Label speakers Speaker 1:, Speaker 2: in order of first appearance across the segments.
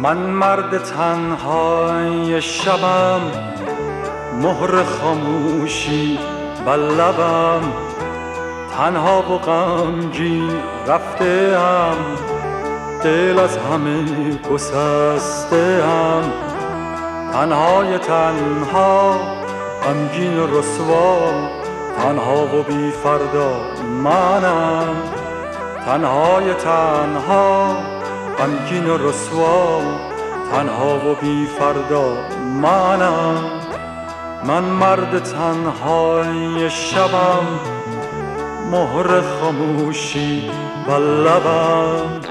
Speaker 1: من مرد تنهای شبم، مهر خاموشی بر لبم، تنها و غمگین رفته‌ام، دل از همه گسسته‌ام. تنهای تنها، غمگین و رسوا، تنها و بی فردا منم. تنهای تنها، غمگین و رسوا، تنها و بی فردا منم. من مرد تنهای شبم، مهر خاموشی بر لبم.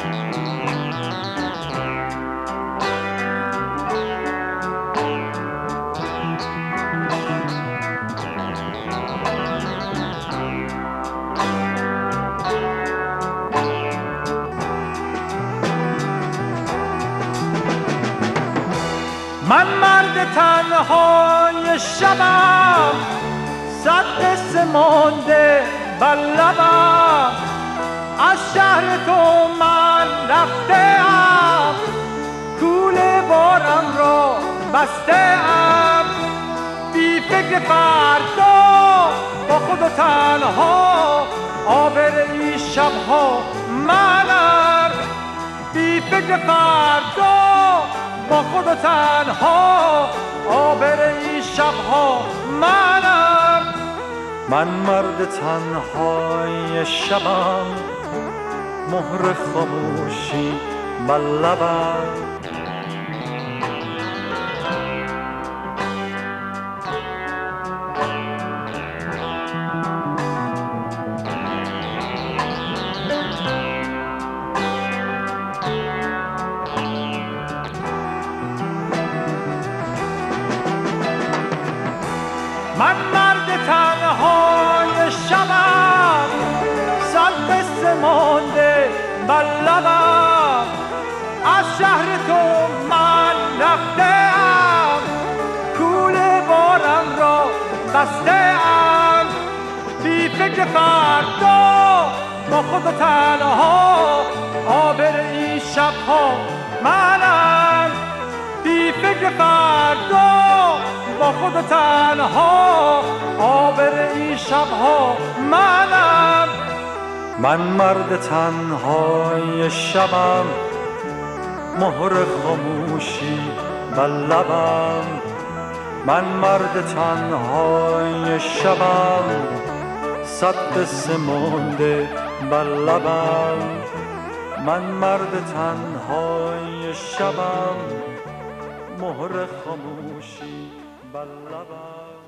Speaker 2: من مرد تنهای شبم، صد قصه مانده بر لبم. از شهر تو من رفته‌ام، کوله بارم را بسته‌ام. بی فکر فردا، با خود و تنها، آبر این شبها منم. بی فکر فردا، با خود و تنها، آبر این شبها منم.
Speaker 1: من مرد تنهای شبم، مهر خاموشی بر لبم.
Speaker 2: من مرد تنهای شبم، صد قصه مانده بر لبم. از شهر تو من رفته‌ام، کوله بارم را بسته‌ام. بی فکر فردا، با خود و تنها، آبر این شبها منم. بی فکر فردا، با خود و تنها، آبر این شبها منم.
Speaker 1: من مرد تنهای شبم، مهر خاموشی بر لبم. من مرد تنهای شبم، صد قصه مانده بر لبم. من مرد تنهای شبم، مهر خاموشی بر لبم.